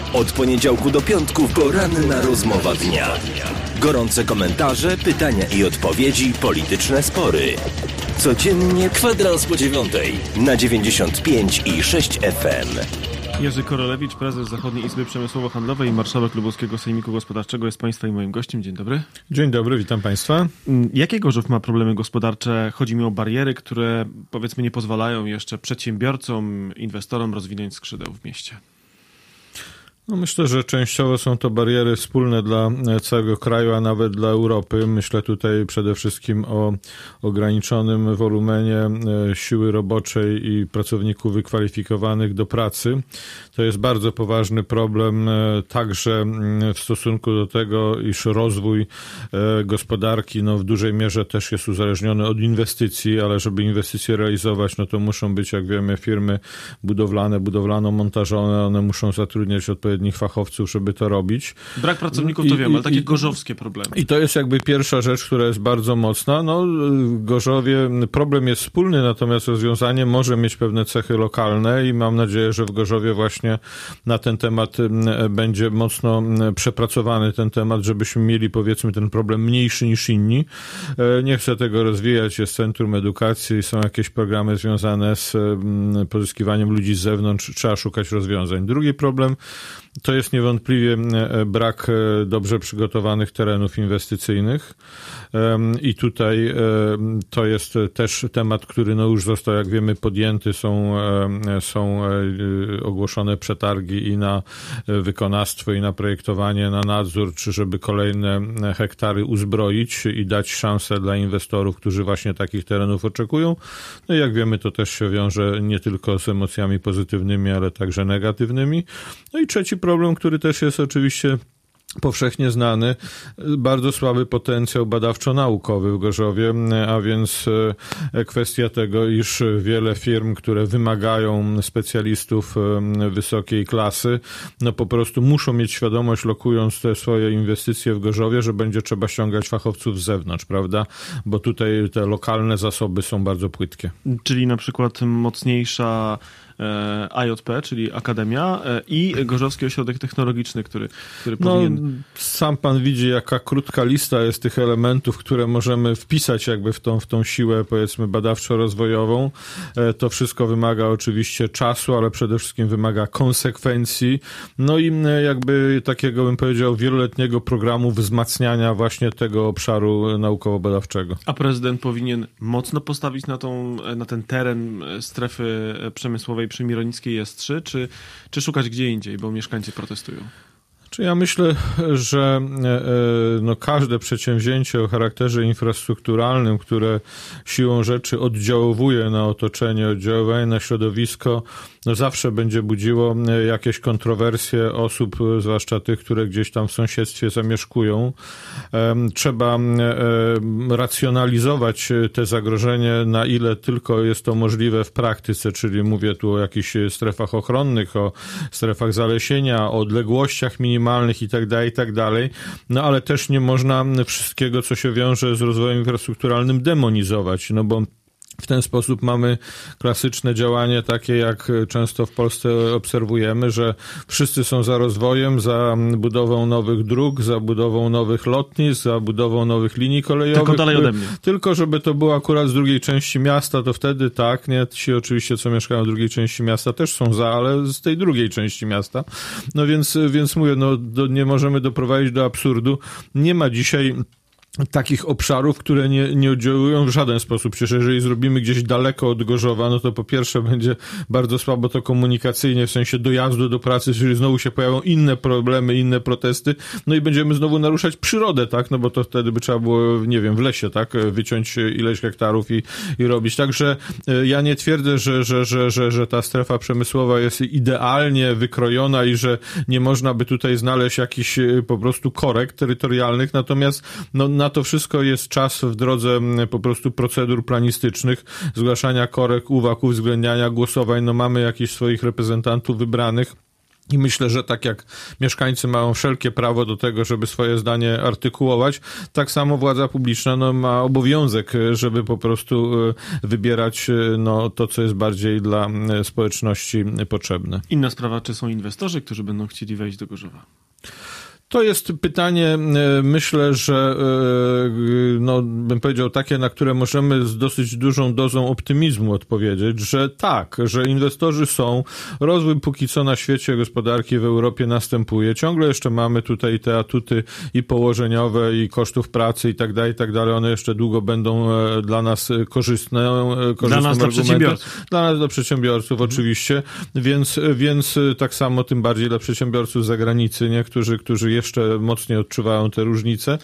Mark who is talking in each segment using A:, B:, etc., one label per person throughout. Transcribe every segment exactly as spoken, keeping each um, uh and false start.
A: Od poniedziałku do piątku poranna rozmowa dnia. Gorące komentarze, pytania i odpowiedzi, polityczne spory. Codziennie kwadrans po dziewiątej na dziewięćdziesiąt pięć i sześć F M.
B: Jerzy Korolewicz, prezes Zachodniej Izby Przemysłowo-Handlowej i marszałek Lubelskiego Sejmiku Gospodarczego jest Państwa i moim gościem. Dzień dobry.
C: Dzień dobry, witam Państwa.
B: Jakie Gorzów ma problemy gospodarcze? Chodzi mi o bariery, które powiedzmy nie pozwalają jeszcze przedsiębiorcom, inwestorom rozwinąć skrzydeł w mieście.
C: No myślę, że częściowo są to bariery wspólne dla całego kraju, a nawet dla Europy. Myślę tutaj przede wszystkim o ograniczonym wolumenie siły roboczej i pracowników wykwalifikowanych do pracy. To jest bardzo poważny problem także w stosunku do tego, iż rozwój gospodarki no w dużej mierze też jest uzależniony od inwestycji, ale żeby inwestycje realizować, no to muszą być, jak wiemy, firmy budowlane, budowlano-montażowe, one muszą zatrudniać odpowiednio fachowców, żeby to robić.
B: Brak pracowników to I, wiem, ale takie i, gorzowskie problemy.
C: I to jest jakby pierwsza rzecz, która jest bardzo mocna. No, w Gorzowie problem jest wspólny, natomiast rozwiązanie może mieć pewne cechy lokalne i mam nadzieję, że w Gorzowie właśnie na ten temat będzie mocno przepracowany ten temat, żebyśmy mieli powiedzmy ten problem mniejszy niż inni. Nie chcę tego rozwijać, jest Centrum Edukacji, są jakieś programy związane z pozyskiwaniem ludzi z zewnątrz, trzeba szukać rozwiązań. Drugi problem to jest niewątpliwie brak dobrze przygotowanych terenów inwestycyjnych i tutaj to jest też temat, który no już został, jak wiemy, podjęty, są, są ogłoszone przetargi i na wykonawstwo, i na projektowanie, na nadzór, czy żeby kolejne hektary uzbroić i dać szansę dla inwestorów, którzy właśnie takich terenów oczekują. No i jak wiemy, to też się wiąże nie tylko z emocjami pozytywnymi, ale także negatywnymi. No i trzeci problem, który też jest oczywiście powszechnie znany, bardzo słaby potencjał badawczo-naukowy w Gorzowie, a więc kwestia tego, iż wiele firm, które wymagają specjalistów wysokiej klasy, no po prostu muszą mieć świadomość, lokując te swoje inwestycje w Gorzowie, że będzie trzeba ściągać fachowców z zewnątrz, prawda? Bo tutaj te lokalne zasoby są bardzo płytkie.
B: Czyli na przykład mocniejsza A J P, czyli Akademia, i Gorzowski Ośrodek Technologiczny, który, który
C: no,
B: powinien...
C: Sam pan widzi, jaka krótka lista jest tych elementów, które możemy wpisać jakby w tą, w tą siłę, powiedzmy, badawczo-rozwojową. To wszystko wymaga oczywiście czasu, ale przede wszystkim wymaga konsekwencji. No i jakby takiego, bym powiedział, wieloletniego programu wzmacniania właśnie tego obszaru naukowo-badawczego.
B: A prezydent powinien mocno postawić na, tą, na ten teren strefy przemysłowej przy Mironickiej S trzy, czy, czy szukać gdzie indziej, bo mieszkańcy protestują?
C: Czy ja myślę, że no, każde przedsięwzięcie o charakterze infrastrukturalnym, które siłą rzeczy oddziałuje na otoczenie, oddziałuje na środowisko, no zawsze będzie budziło jakieś kontrowersje osób, zwłaszcza tych, które gdzieś tam w sąsiedztwie zamieszkują. Trzeba racjonalizować te zagrożenie, na ile tylko jest to możliwe w praktyce, czyli mówię tu o jakichś strefach ochronnych, o strefach zalesienia, o odległościach minimalnych i tak dalej, i tak dalej. No ale też nie można wszystkiego, co się wiąże z rozwojem infrastrukturalnym, demonizować, no bo w ten sposób mamy klasyczne działanie takie, jak często w Polsce obserwujemy, że wszyscy są za rozwojem, za budową nowych dróg, za budową nowych lotnisk, za budową nowych linii kolejowych.
B: Tylko dalej ode mnie.
C: Tylko żeby to było akurat z drugiej części miasta, to wtedy tak, nie? Ci oczywiście, co mieszkają w drugiej części miasta, też są za, ale z tej drugiej części miasta. No więc, więc mówię, no do, nie możemy doprowadzić do absurdu. Nie ma dzisiaj takich obszarów, które nie, nie oddziałują w żaden sposób. Przecież jeżeli zrobimy gdzieś daleko od Gorzowa, no to po pierwsze będzie bardzo słabo to komunikacyjnie, w sensie dojazdu do pracy, czyli znowu się pojawią inne problemy, inne protesty, no i będziemy znowu naruszać przyrodę, tak, no bo to wtedy by trzeba było, nie wiem, w lesie, tak, wyciąć ileś hektarów i, i robić. Także ja nie twierdzę, że, że, że, że, że ta strefa przemysłowa jest idealnie wykrojona i że nie można by tutaj znaleźć jakichś po prostu korekt terytorialnych, natomiast no na to wszystko jest czas w drodze po prostu procedur planistycznych, zgłaszania korekt, uwag, uwzględniania, głosowań. No mamy jakichś swoich reprezentantów wybranych. I myślę, że tak jak mieszkańcy mają wszelkie prawo do tego, żeby swoje zdanie artykułować, tak samo władza publiczna no, ma obowiązek, żeby po prostu wybierać no, to, co jest bardziej dla społeczności potrzebne.
B: Inna sprawa, czy są inwestorzy, którzy będą chcieli wejść do Gorzowa?
C: To jest pytanie, myślę, że no, bym powiedział takie, na które możemy z dosyć dużą dozą optymizmu odpowiedzieć, że tak, że inwestorzy są, rozwój póki co na świecie gospodarki w Europie następuje. Ciągle jeszcze mamy tutaj te atuty i położeniowe, i kosztów pracy i tak dalej, i tak dalej. One jeszcze długo będą dla nas korzystne.
B: Dla nas, dla przedsiębiorców.
C: Dla nas, dla przedsiębiorców mhm. oczywiście, więc, więc tak samo tym bardziej dla przedsiębiorców z zagranicy, nie? Którzy, którzy jeszcze mocniej odczuwają te różnice.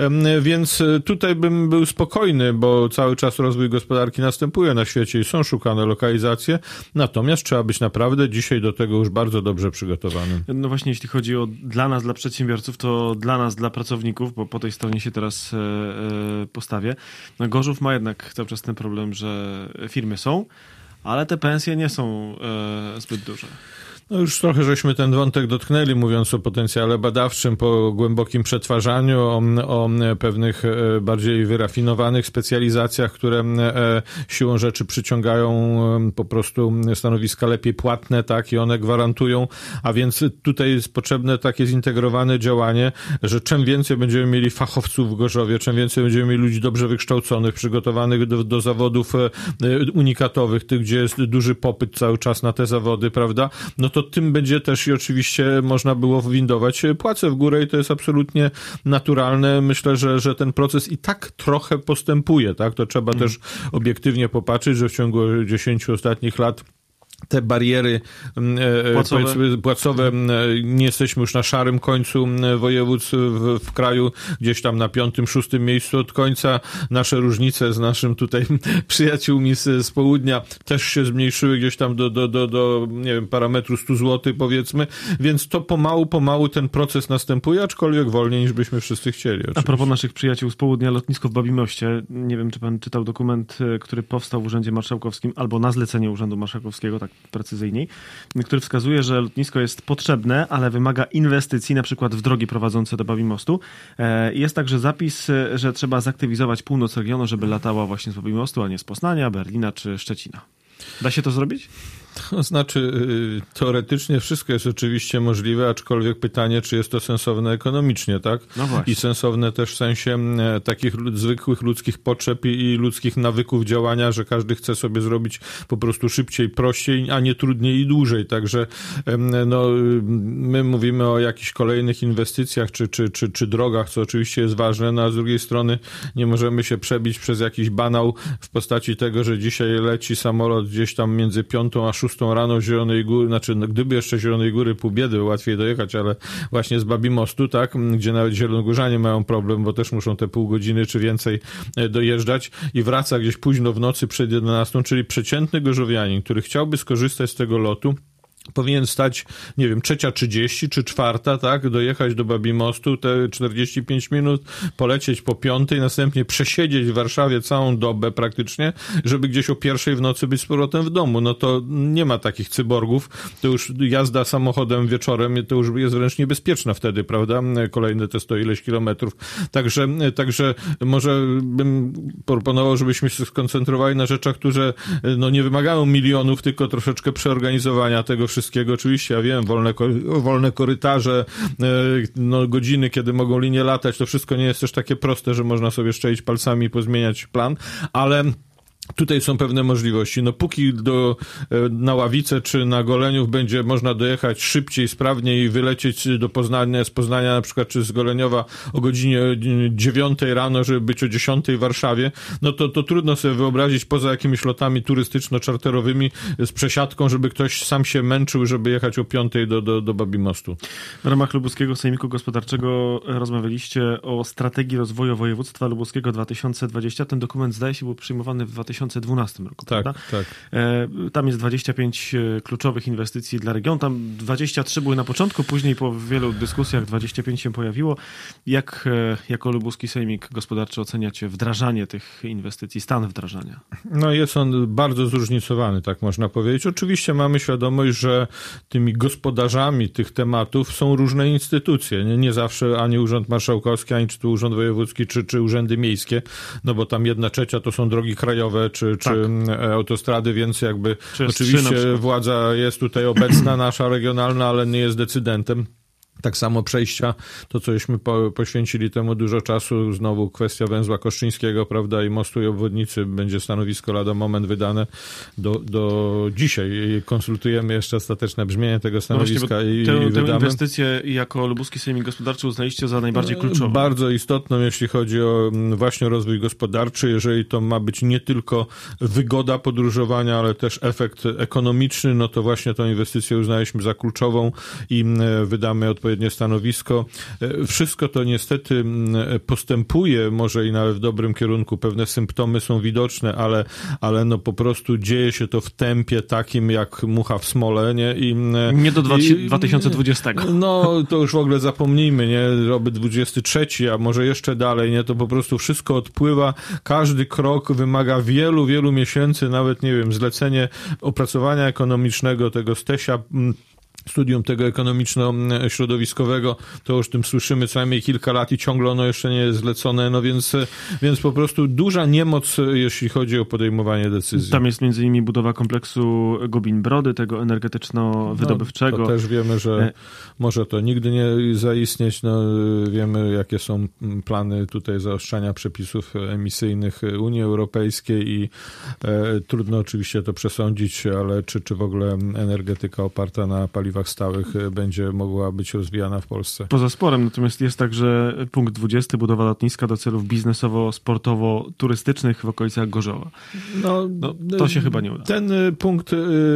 C: Więc tutaj bym był spokojny, bo cały czas rozwój gospodarki następuje na świecie i są szukane lokalizacje, natomiast trzeba być naprawdę dzisiaj do tego już bardzo dobrze przygotowanym.
B: No właśnie, jeśli chodzi o dla nas, dla przedsiębiorców, to dla nas, dla pracowników, bo po tej stronie się teraz e, e, postawię. No Gorzów ma jednak cały czas ten problem, że firmy są, ale te pensje nie są e, zbyt duże.
C: No już trochę żeśmy ten wątek dotknęli, mówiąc o potencjale badawczym, po głębokim przetwarzaniu, o, o pewnych bardziej wyrafinowanych specjalizacjach, które siłą rzeczy przyciągają po prostu stanowiska lepiej płatne, tak, i one gwarantują, a więc tutaj jest potrzebne takie zintegrowane działanie, że czym więcej będziemy mieli fachowców w Gorzowie, czym więcej będziemy mieli ludzi dobrze wykształconych, przygotowanych do, do zawodów unikatowych, tych, gdzie jest duży popyt cały czas na te zawody, prawda, no to tym będzie też i oczywiście można było windować płace w górę i to jest absolutnie naturalne. Myślę, że, że ten proces i tak trochę postępuje, tak? To trzeba hmm. też obiektywnie popatrzeć, że w ciągu dziesięciu ostatnich lat te bariery płacowe. Powiedzmy, płacowe, nie jesteśmy już na szarym końcu województw w, w kraju, gdzieś tam na piątym, szóstym miejscu od końca. Nasze różnice z naszym tutaj przyjaciółmi z, z południa też się zmniejszyły gdzieś tam do, do, do, do nie wiem, parametru stu złotych powiedzmy, więc to pomału, pomału ten proces następuje, aczkolwiek wolniej niż byśmy wszyscy chcieli. Oczywiście.
B: A propos naszych przyjaciół z południa, lotnisko w Babimoście, nie wiem, czy pan czytał dokument, który powstał w Urzędzie Marszałkowskim albo na zlecenie Urzędu Marszałkowskiego, tak precyzyjniej, który wskazuje, że lotnisko jest potrzebne, ale wymaga inwestycji, na przykład w drogi prowadzące do Babimostu. Jest także zapis, że trzeba zaktywizować północ regionu, żeby latała właśnie z Babimostu, a nie z Poznania, Berlina czy Szczecina. Da się to zrobić?
C: To znaczy, teoretycznie wszystko jest oczywiście możliwe, aczkolwiek pytanie, czy jest to sensowne ekonomicznie, tak?
B: No właśnie.
C: I sensowne też w sensie takich zwykłych ludzkich potrzeb i ludzkich nawyków działania, że każdy chce sobie zrobić po prostu szybciej, prościej, a nie trudniej i dłużej. Także no, my mówimy o jakichś kolejnych inwestycjach czy, czy, czy, czy drogach, co oczywiście jest ważne, no a z drugiej strony nie możemy się przebić przez jakiś banał w postaci tego, że dzisiaj leci samolot gdzieś tam między piątą a szóstą rano z Zielonej Góry, znaczy no, gdyby jeszcze Zielonej Góry pół biedy, łatwiej dojechać, ale właśnie z Babimostu, tak, gdzie nawet zielonogórzanie mają problem, bo też muszą te pół godziny czy więcej dojeżdżać i wraca gdzieś późno w nocy przed jedenastą, czyli przeciętny gorzowianin, który chciałby skorzystać z tego lotu, powinien stać, nie wiem, trzecia trzydzieści czy czwarta, tak, dojechać do Babimostu, te czterdzieści pięć minut, polecieć po piątej, następnie przesiedzieć w Warszawie całą dobę praktycznie, żeby gdzieś o pierwszej w nocy być z powrotem w domu. No to nie ma takich cyborgów, to już jazda samochodem wieczorem, to już jest wręcz niebezpieczna wtedy, prawda, kolejne te sto ileś kilometrów. Także, także może bym proponował, żebyśmy się skoncentrowali na rzeczach, które no nie wymagają milionów, tylko troszeczkę przeorganizowania tego wszystkiego. Oczywiście, ja wiem, wolne, wolne korytarze, no, godziny, kiedy mogą linie latać, to wszystko nie jest też takie proste, że można sobie szczelić palcami i pozmieniać plan, ale tutaj są pewne możliwości. No póki do, na Ławicę czy na Goleniów będzie można dojechać szybciej, sprawniej i wylecieć do Poznania, z Poznania na przykład, czy z Goleniowa o godzinie dziewiątej rano, żeby być o dziesiątej w Warszawie, no to, to trudno sobie wyobrazić poza jakimiś lotami turystyczno-czarterowymi z przesiadką, żeby ktoś sam się męczył, żeby jechać o piątej do, do, do Babimostu.
B: W ramach Lubuskiego Sejmiku Gospodarczego rozmawialiście o strategii rozwoju województwa lubuskiego dwa tysiące dwudziestego. Ten dokument, zdaje się, był przyjmowany w dwa tysiące tysiące dwunastym roku,
C: tak,
B: prawda?
C: Tak.
B: Tam jest dwadzieścia pięć kluczowych inwestycji dla regionu. Tam dwadzieścia trzy były na początku, później po wielu dyskusjach dwadzieścia pięć się pojawiło. Jak jako lubuski sejmik gospodarczy oceniacie wdrażanie tych inwestycji, stan wdrażania?
C: No jest on bardzo zróżnicowany, tak można powiedzieć. Oczywiście mamy świadomość, że tymi gospodarzami tych tematów są różne instytucje. Nie, nie zawsze ani Urząd Marszałkowski, ani czy to Urząd Wojewódzki, czy, czy urzędy miejskie, no bo tam jedna trzecia to są drogi krajowe, czy, tak. czy autostrady, więc jakby oczywiście władza jest tutaj obecna, nasza regionalna, ale nie jest decydentem. Tak samo przejścia, to cośmy po, poświęcili temu dużo czasu, znowu kwestia węzła koszczyńskiego, prawda, i mostu i obwodnicy, będzie stanowisko lada moment wydane do, do dzisiaj. Konsultujemy jeszcze ostateczne brzmienie tego stanowiska. No właśnie, i,
B: tę,
C: i
B: tę inwestycję jako lubuski sejmik gospodarczy uznaliście za najbardziej kluczową.
C: Bardzo istotną, jeśli chodzi o właśnie rozwój gospodarczy, jeżeli to ma być nie tylko wygoda podróżowania, ale też efekt ekonomiczny, no to właśnie tę inwestycję uznaliśmy za kluczową i wydamy odpowiednie stanowisko. Wszystko to niestety postępuje, może i nawet w dobrym kierunku. Pewne symptomy są widoczne, ale, ale no po prostu dzieje się to w tempie takim jak mucha w smole, nie? I,
B: nie do dwa tysiące dwudziestego.
C: No to już w ogóle zapomnijmy, nie? Roby dwudziesty trzeci, a może jeszcze dalej, nie? To po prostu wszystko odpływa. Każdy krok wymaga wielu, wielu miesięcy, nawet nie wiem, zlecenie opracowania ekonomicznego, tego Stesia, studium tego ekonomiczno-środowiskowego, to już tym słyszymy co najmniej kilka lat i ciągle ono jeszcze nie jest zlecone, no więc, więc po prostu duża niemoc, jeśli chodzi o podejmowanie decyzji.
B: Tam jest między innymi budowa kompleksu Gubin-Brody, tego energetyczno-wydobywczego.
C: No, to też wiemy, że może to nigdy nie zaistnieć, no wiemy jakie są plany tutaj zaostrzania przepisów emisyjnych Unii Europejskiej i e, trudno oczywiście to przesądzić, ale czy, czy w ogóle energetyka oparta na paliwach stałych będzie mogła być rozwijana w Polsce.
B: Poza sporem, natomiast jest także punkt dwudziesty, budowa lotniska do celów biznesowo-sportowo-turystycznych w okolicach Gorzowa. No, no, to się chyba nie uda.
C: Ten punkt,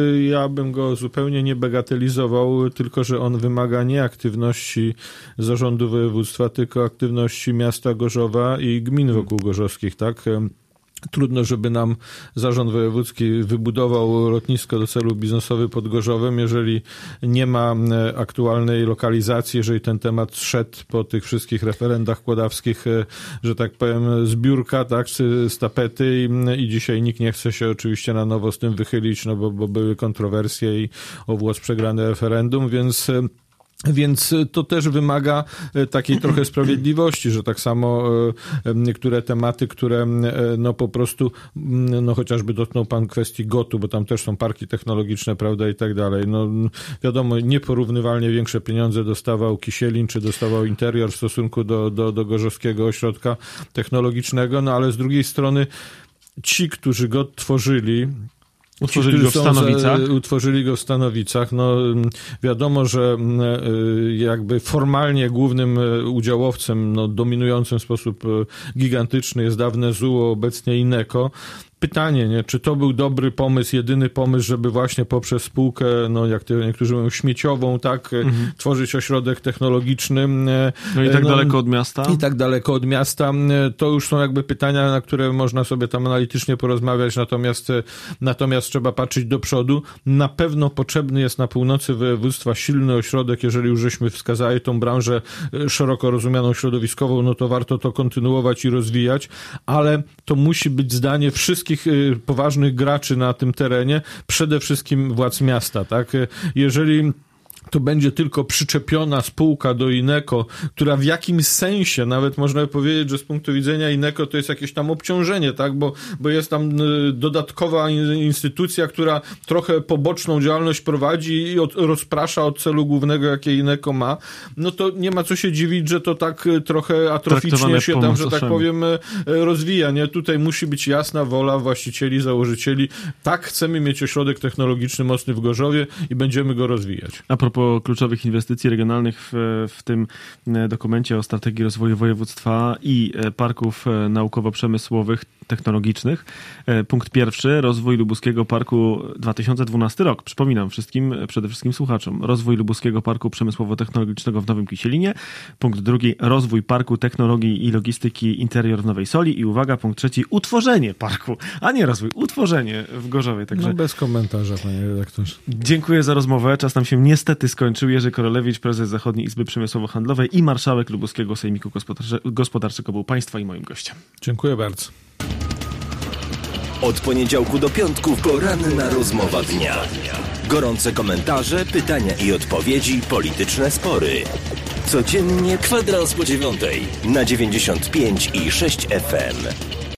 C: ja bym go zupełnie nie bagatelizował, tylko że on wymaga nie aktywności zarządu województwa, tylko aktywności miasta Gorzowa i gmin wokół gorzowskich, tak? Trudno, żeby nam zarząd wojewódzki wybudował lotnisko do celów biznesowych pod Gorzowem, jeżeli nie ma aktualnej lokalizacji, jeżeli ten temat szedł po tych wszystkich referendach kłodawskich, że tak powiem, z biurka, tak, z tapety i, i dzisiaj nikt nie chce się oczywiście na nowo z tym wychylić, no bo, bo były kontrowersje i o włos przegrane referendum, więc Więc to też wymaga takiej trochę sprawiedliwości, że tak samo niektóre tematy, które no po prostu, no chociażby dotknął pan kwestii gotu, bo tam też są parki technologiczne, prawda, i tak dalej. No wiadomo, nieporównywalnie większe pieniądze dostawał Kisielin, czy dostawał Interior w stosunku do, do, do Gorzowskiego Ośrodka Technologicznego, no ale z drugiej strony ci, którzy go tworzyli,
B: Utworzyli go w Stanowicach.
C: Utworzyli go w Stanowicach. No, wiadomo, że jakby formalnie głównym udziałowcem, no, dominującym w sposób gigantyczny jest dawne Z U O, obecnie Ineko. Pytanie, nie, czy to był dobry pomysł, jedyny pomysł, żeby właśnie poprzez spółkę, no jak to niektórzy mówią, śmieciową, tak, mhm. tworzyć ośrodek technologiczny.
B: No i tak no, daleko od miasta.
C: I tak daleko od miasta. To już są jakby pytania, na które można sobie tam analitycznie porozmawiać, natomiast, natomiast trzeba patrzeć do przodu. Na pewno potrzebny jest na północy województwa silny ośrodek, jeżeli już żeśmy wskazali tą branżę szeroko rozumianą środowiskową, no to warto to kontynuować i rozwijać, ale to musi być zdanie wszystkich poważnych graczy na tym terenie, przede wszystkim władz miasta, tak? Jeżeli to będzie tylko przyczepiona spółka do Ineko, która w jakimś sensie, nawet można by powiedzieć, że z punktu widzenia Ineko to jest jakieś tam obciążenie, tak, bo, bo jest tam dodatkowa instytucja, która trochę poboczną działalność prowadzi i od, rozprasza od celu głównego, jakie Ineko ma, no to nie ma co się dziwić, że to tak trochę atroficznie się tam, że tak powiem, rozwija, nie? Tutaj musi być jasna wola właścicieli, założycieli. Tak, chcemy mieć ośrodek technologiczny mocny w Gorzowie i będziemy go rozwijać.
B: A propos propos kluczowych inwestycji regionalnych w, w tym dokumencie o strategii rozwoju województwa i parków naukowo-przemysłowych, technologicznych. Punkt pierwszy, rozwój Lubuskiego Parku dwa tysiące dwunasty rok. Przypominam wszystkim, przede wszystkim słuchaczom. Rozwój Lubuskiego Parku Przemysłowo-Technologicznego w Nowym Kisielinie. Punkt drugi, rozwój Parku Technologii i Logistyki Interior w Nowej Soli. I uwaga, punkt trzeci, utworzenie parku, a nie rozwój, utworzenie w Gorzowie. Także...
C: No bez komentarza, panie redaktorze.
B: Dziękuję za rozmowę. Czas nam się niestety skończył. Jerzy Korolewicz, prezes Zachodniej Izby Przemysłowo-Handlowej i marszałek Lubuskiego Sejmiku Gospodarczy- Gospodarczego był państwa i moim gościem.
C: Dziękuję bardzo.
A: Od poniedziałku do piątku poranna rozmowa dnia. Gorące komentarze, pytania i odpowiedzi, polityczne spory. Codziennie kwadrans po dziewiątej na dziewięćdziesiąt pięć i sześć F M.